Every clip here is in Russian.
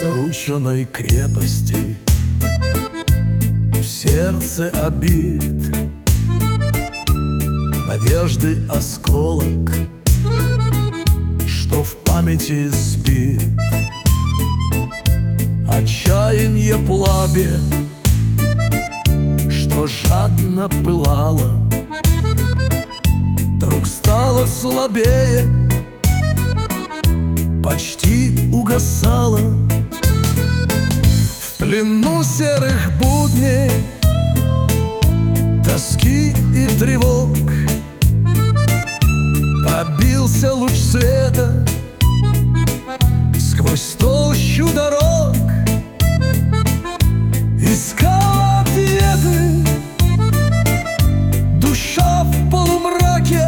разрушенной крепости, в сердце обид, надежды осколок, что в памяти спит. Отчаяние пламя, что жадно пылало, вдруг стало слабее, почти угасало. В плену серых будней, тоски и тревог пробился луч света сквозь толщу дорог. Искала ответы душа в полумраке,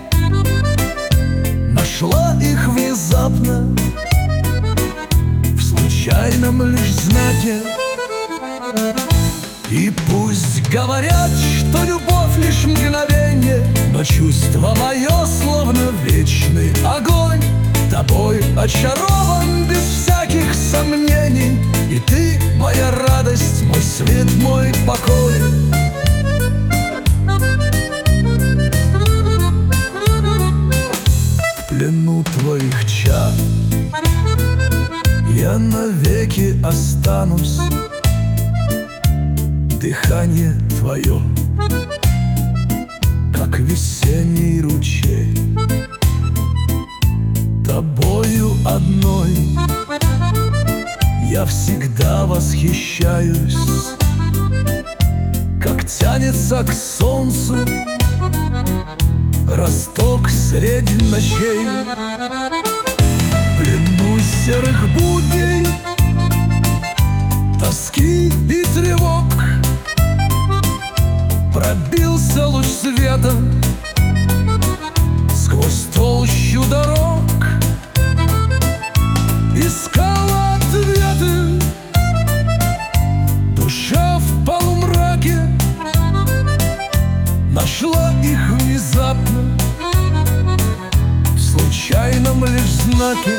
нашла их внезапно в случайном лишь знаке. И пусть говорят, что любовь лишь мгновенье, но чувство мое словно вечный огонь. Тобой очарован без всяких сомнений, и ты моя радость, мой свет, мой покой. В плену твоих чар я навеки останусь. Дыхание твое, как весенний ручей, тобою одной я всегда восхищаюсь. Как тянется к солнцу росток средь ночей, в плену серых будней, тоски и тревог пробился луч света сквозь толщу дорог. Искала ответы душа в полумраке, нашла их внезапно в случайном лишь знаке.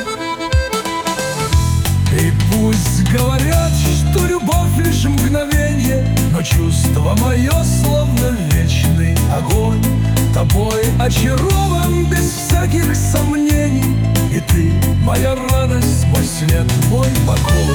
И пусть говорят, что любовь лишь мгновенье, но чувство мое словно вечный огонь. Тобой очарован без всяких сомнений, и ты моя радость, мой свет, мой покой.